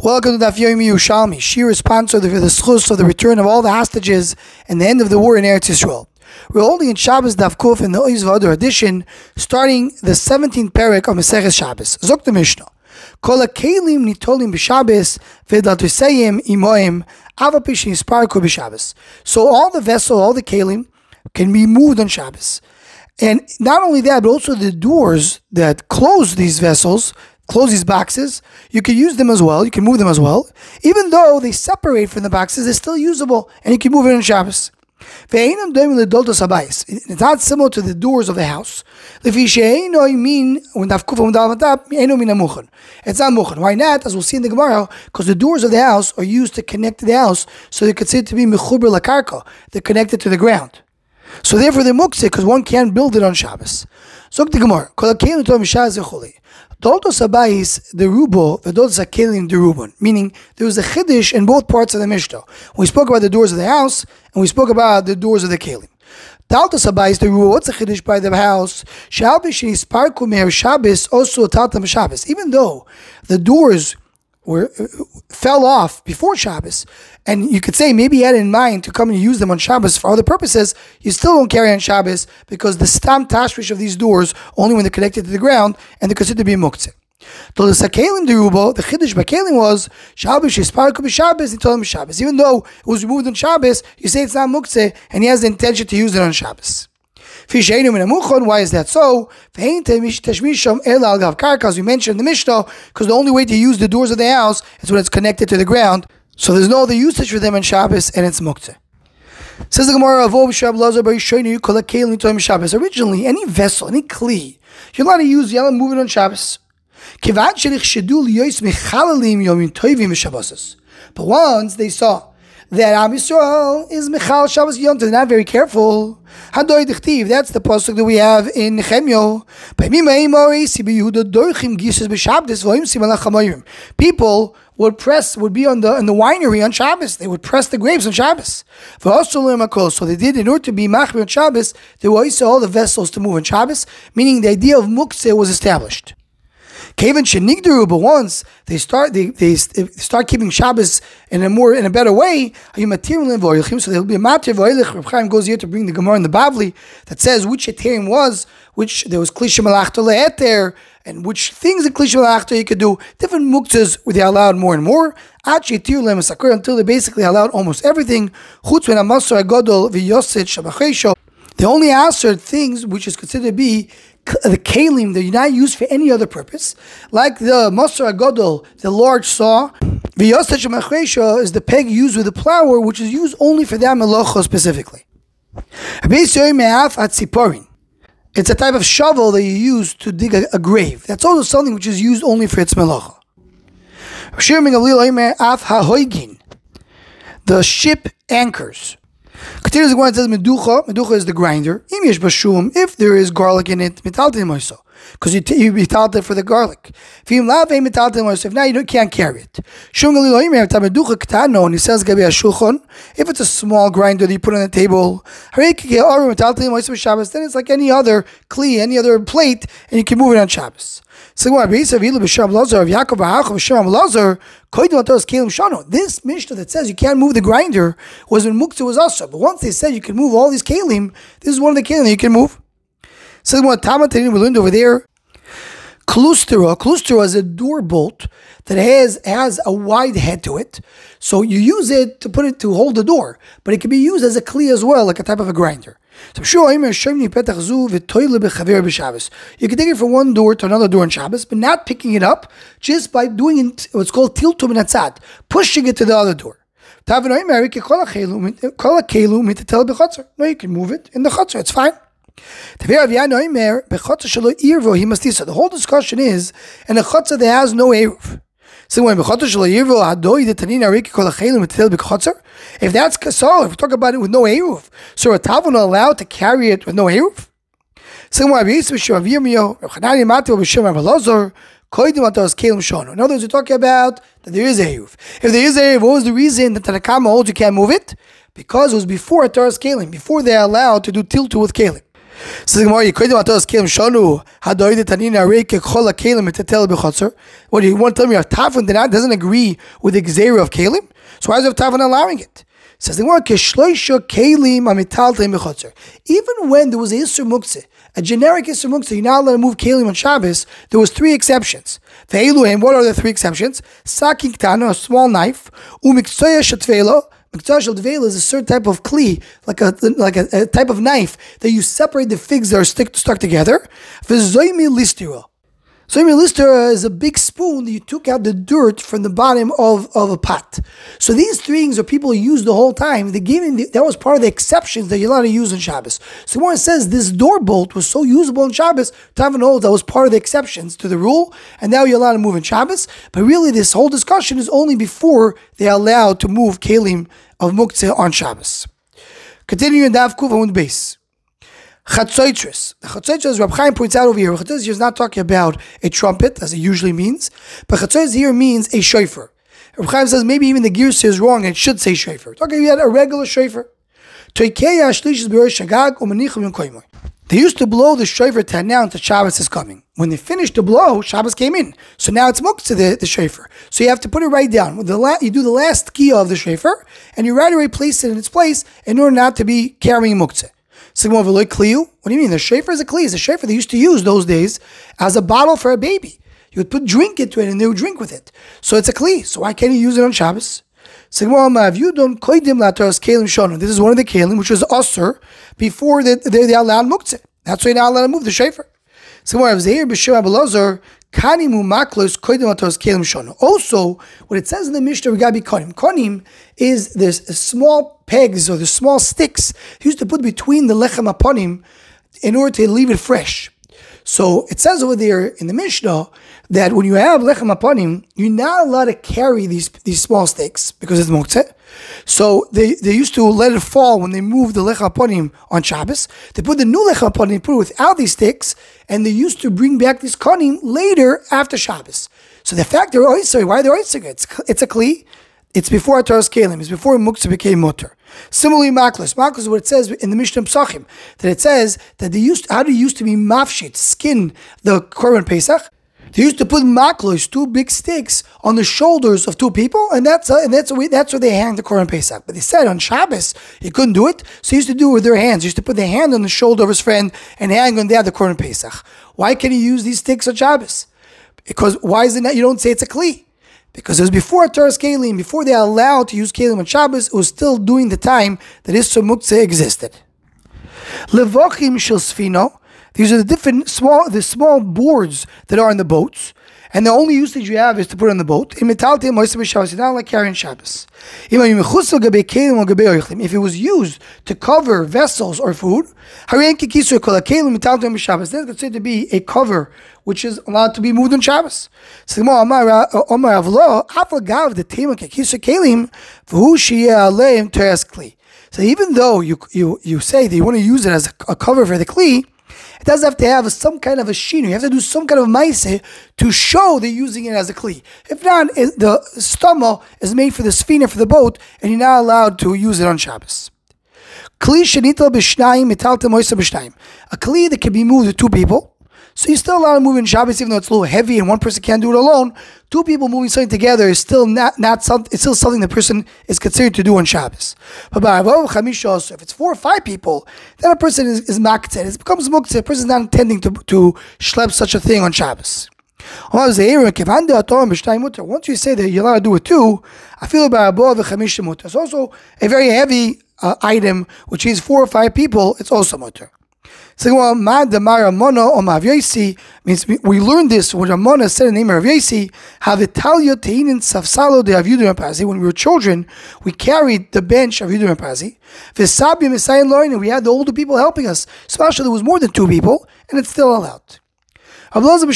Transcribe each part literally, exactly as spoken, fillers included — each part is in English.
Welcome to Daf Yomi Yerushalmi. She responds for the schus of the return of all the hostages and the end of the war in Eretz Yisrael. We're holding in Shabbos Daf Kuf in the Oiz V'Adar edition, starting the seventeenth parak of Maseches Shabbos. Zok the Mishnah. Kol hakelim nitolim b'Shabbos v'datusayim imoim avapish nisparku b'Shabbos. So all the vessel, all the kelim, can be moved on Shabbos. And not only that, but also the doors that close these vessels, close these boxes, you can use them as well, you can move them as well. Even though they separate from the boxes, they're still usable, and you can move it on Shabbos. It's not similar to the doors of the house. It's not muchen. Why not? As we'll see in the Gemara, because the doors of the house are used to connect to the house, so they're considered to be mechuber lakarka. They're connected to the ground. So therefore they're muktzeh, because one can't build it on Shabbos. So the Gemara, Doldos Abayis the Rubo, the Doldos Akelim the Rubon, meaning there was a chiddush in both parts of the Mishnah. We spoke about the doors of the house, and we spoke about the doors of the Kelim. Doldos Abayis the Rubo, what's the chiddush by the house? Shabbos Sparku Meher Shabbos also Taltam Shabbos. Even though the doors were uh, fell off before Shabbos, and you could say maybe he had in mind to come and use them on Shabbos for other purposes, you still don't carry on Shabbos because the stam tashrish of these doors only when they're connected to the ground and they're considered to be muktzeh. To the sakelim derubo, the chiddush bakelim was Shabbos isparku b'Shabbos, he told him Shabbos. Even though it was removed on Shabbos, you say it's not muktzeh, and he has the intention to use it on Shabbos. Why is that so? As we mentioned in the Mishnah, because the only way to use the doors of the house is when it's connected to the ground. So there's no other usage for them on Shabbos, and it's muktzeh. Says the Gemara, originally, any vessel, any kli, you're allowed to use, you're allowed to move it on Shabbos. But once they saw that Am Yisrael is Michal Shabbos Yom, they're not very careful. Hadoy Dichtiv, that's the pasuk that we have in Nehemiah. People would press, would be on the in the winery on Shabbos. They would press the grapes on Shabbos. So they did, in order to be machmir on Shabbos, they were also all the vessels to move on Shabbos, meaning the idea of muktzeh was established. Kaven shenigdaru, but once they start, they, they start keeping Shabbos in a more, in a better way. So there'll be a matir v'oilech. Reb Chaim goes here to bring the Gemara in the Bavli that says which heterim was, which there was klisha malachta le'eter, and which things in klisha malachta you could do. Different muktzahs where they allowed more and more. Until they basically allowed almost everything. Chutz ben amasor agadol v'yoset shabachesho. They only answered things which is considered to be the kalim that you're not used for any other purpose, like the Masar Agadol, the large saw. The Yosech Machresha is the peg used with the plower, which is used only for that melacha specifically. It's a type of shovel that you use to dig a, a grave. That's also something which is used only for its melacha. The ship anchors. Continues the one says meducha. Meducha is the grinder. If there is garlic in it, because you t- you metaled it for the garlic. If now you don't, can't carry it. And he says if it's a small grinder that you put on the table, then it's like any other kli, any other plate, and you can move it on Shabbos. So this Mishnah that says you can't move the grinder was when muktzah was also. But once they said you can move all these kelim, this is one of the kelim that you can move. So what Tamatin we learned over there, klustera. Klustera is a door bolt that has has a wide head to it. So you use it to put it to hold the door, but it can be used as a kli as well, like a type of a grinder. So you can take it from one door to another door on Shabbos, but not picking it up, just by doing it, what's called tiltum natzat, pushing it to the other door. No, you can move it in the chutzner, it's fine. The whole discussion is in a chutzner that has no eruv. So when if that's so, if we talk about it with no eruv, so a tavon allowed to carry it with no eruv? So in other words, we're talking about that there is eruv. If there is eruv, what was the reason that the Tanakama holds you can't move it? Because it was before a Taras Kalim, before they're allowed to do tiltu with Kalim. So the Gemara, Yikodim Atos Kelim Shonu Hadoide Tanina Reike Chola Kelim Tetel Bechotzer. What do you want to tell me? Tafan doesn't agree with the Gzeira of Kelim, so why is the Tafan allowing it? Says the Gemara, Keshloisha Kelim Amitaltem Bechotzer. Even when there was a Yisur Muktzeh, a generic Yisur Muktzeh, you're not allowed to move Kelim on Shabbos, there was three exceptions. Ve'eluhem, what are the three exceptions? Saking Tano, a small knife, Umiksoya Shatvelo. Miktsar shel Tvela is a certain type of kli, like a like a, a type of knife that you separate the figs that are stick, stuck together. V'zoymi listira. Zoymi listira is a big spoon that you took out the dirt from the bottom of, of a pot. So these three things are people use the whole time. They gave in the, that was part of the exceptions that you're allowed to use on Shabbos. So when it says this door bolt was so usable on Shabbos, Tavan holds that was part of the exceptions to the rule, and now you're allowed to move in Shabbos. But really, this whole discussion is only before they're allowed to move kelim of muktzeh on Shabbos. Continuing in Daf Kuf Amud Beis. Chatzoitris. The Chatzoitris, Rab Chaim points out over here, Chatzoitris is not talking about a trumpet, as it usually means, but Chatzoitris here means a shofar. Rab Chaim says maybe even the Girsa is wrong and it should say shofar. Talking about a regular shofar. They used to blow the shofar to announce that Shabbos is coming. When they finished the blow, Shabbos came in. So now it's muktzeh, the, the shofar. So you have to put it right down. The la- you do the last key of the shofar, and you right away place it in its place in order not to be carrying muktzeh. So what do you mean? The shofar is a kli. It's a shofar they used to use those days as a bottle for a baby. You would put drink into it and they would drink with it. So it's a kli. So why can't you use it on Shabbos? This is one of the kelim which was usher before they, they, they allowed muktzeh. That's why you're not allowed to move the shofar. Also, what it says in the Mishnah regarding konim, konim is this small pegs or the small sticks used to put between the lechem aponim in order to leave it fresh. So it says over there in the Mishnah that when you have lechem aponim, you're not allowed to carry these these small sticks because it's muktzeh. So they, they used to let it fall when they moved the lechem aponim on Shabbos. They put the new lechem aponim, put it without these sticks, and they used to bring back this konim later after Shabbos. So the fact they're oisei, why they're oisei? It's it's a kli. It's before Ataras Kelim. It's before muktzeh became mutter. Similarly, maklos. Maklos is what it says in the Mishnah Psachim, that it says that they used how they used to be mafshit, skin the korban Pesach. They used to put maklos, two big sticks, on the shoulders of two people, and that's uh, and that's where, that's where they hang the korban Pesach. But they said on Shabbos he couldn't do it, so he used to do it with their hands. He used to put their hand on the shoulder of his friend and hang on there the korban Pesach. Why can he use these sticks on Shabbos? Because why is it not? You don't say it's a kli. Because it was before Taras Kelim, before they are allowed to use Kelim on Shabbos, it was still during the time that Issur Muktzeh existed. Levochim shel sfino. These are the different small, the small boards that are in the boats, and the only usage you have is to put it on the boat. It's not like carrying Shabbos. If it was used to cover vessels or food, then it's considered to be a cover which is allowed to be moved on Shabbos. So even though you you you say that you want to use it as a, a cover for the kli, it does have to have some kind of a shinu. You have to do some kind of maaseh to show they're using it as a kli. If not, it, the stoma is made for the sfina, for the boat, and you're not allowed to use it on Shabbos. Kli shenital b'shnayim mitaltem moisa b'shnayim. A kli that can be moved with two people. So you're still allowed to move in Shabbos, even though it's a little heavy and one person can't do it alone. Two people moving something together is still not, not something, it's still something the person is considered to do on Shabbos. But if it's four or five people, then a person is, is maktzeh. It becomes muktzeh. A person is not intending to, to schlep such a thing on Shabbos. Once you say that you're allowed to do it too, I feel about it's also a very heavy uh, item, which is four or five people, it's also mutter. So means we learned this when Ramona said in the name of Rav Yosi, when we were children, we carried the bench of Yudim Pazi. And we had the older people helping us. Especially there was more than two people, and it's still allowed. The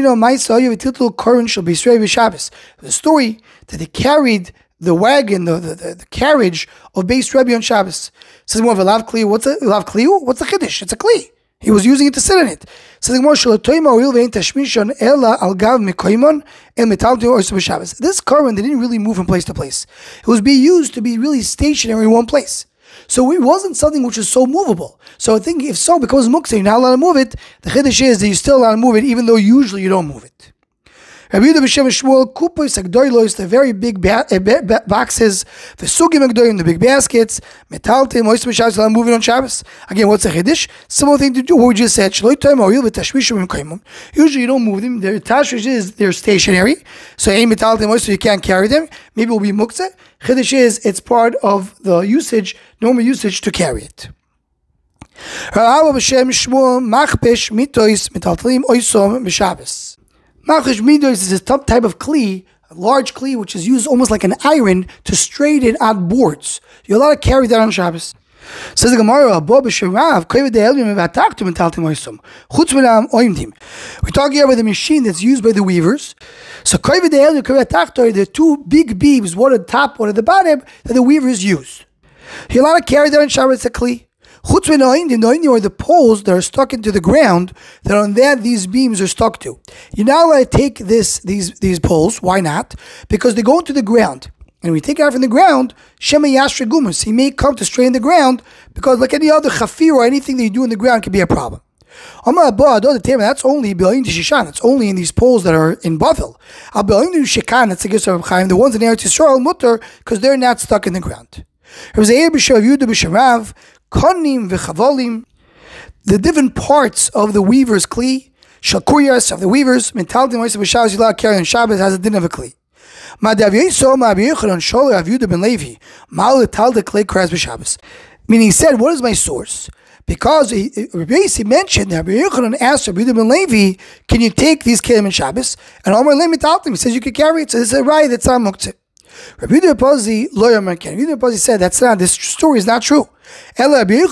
story that they carried the wagon, the, the, the, the carriage of Beis Rebbe on Shabbos. It says more of a lav kli. What's a lav kli? What's a chiddush? It's a kli. He was using it to sit in it. It says more shalatoyma oil ve'in tashmishon ela al gav mekoymon el metalti oisu b'Shabbos. This carbon, they didn't really move from place to place. It was being used to be really stationary in one place. So it wasn't something which was so movable. So I think if so, because muktzeh, you're not allowed to move it, the chiddush is that you're still allowed to move it, even though usually you don't move it. Rabbi Yehuda b'Shem Shmuel, kupos agdoilos, the very big ba- uh, ba- boxes, the sugim agdoim, the big baskets, metaltim, ois b'Shabbos, allowed to move it on Shabbos. Again, what's a chiddush? Similar thing to do what we just said. Shloi toim oil v'tashvishim v'kaimum. Usually you don't move them. The tashvish is they're stationary, so ein metaltim ois, so you can't carry them. Maybe it will be muktzeh. Chiddush is it's part of the usage, normal usage to carry it. Rabbi b'Shem Shmuel, machpesh mitois metaltim oisom b'Shabbos. Machpesh midos is a type of kli, a large kli, which is used almost like an iron to straighten out boards. You're allowed to carry that on Shabbos. Says the Gemara, we're talking here about the machine that's used by the weavers. So the two big beams, one at the top, one at the bottom, that the weavers use. You're allowed to carry that on Shabbos, a kli. Chutz v'noin, the noin are the poles that are stuck into the ground, that on that these beams are stuck to. You're now allowed to take this, these, these poles. Why not? Because they go into the ground. And when we take it out from the ground, Shema Yashra Gumus, he may come to strain the ground, because like any other chafir or anything that you do in the ground can be a problem. That's only that's only in these poles that are in Bavel. That's the Gisar of Chaim. The ones in Eretz Yisrael, mutter, because they're not stuck in the ground. Konim v'chavolim, the different parts of the weaver's kli, shakuriyas of the weavers, mentaldim oisa b'Shabbos, you carry on Shabbos, has a din of a kli. Meaning he said, what is my source? Because he, he mentioned that Rabbi Yochanan asked Rabbi Yehuda ben Levi, can you take these kelim in Shabbos? And Omar Leim metaldim, he says you can carry it. So this is a right, that's not muktzeh. Rabbi Yehuda Pazi, lawyer American. Rabbi Yehuda Pazi said that's not. This story is not true. The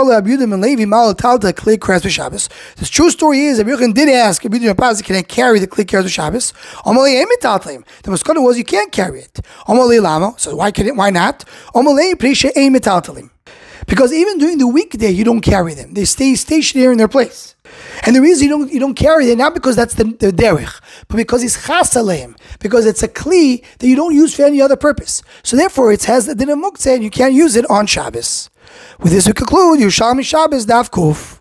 true story is Rabbi Yochanan did ask Rabbi Yehuda Pazi, can I carry the kli keres Shabbos? Amalei emetaltim. The maskana was you can't carry it. Amalei lama. So why can it? Why not? Amalei prisha emetaltim. Because even during the weekday you don't carry them. They stay stationary in their place. And the reason you don't you don't carry it, not because that's the, the derech, but because it's chas aleim, because it's a kli that you don't use for any other purpose. So therefore it has the din of muktzeh and you can't use it on Shabbos. With this we conclude Yerushalmi Shabbos Daf Kuf.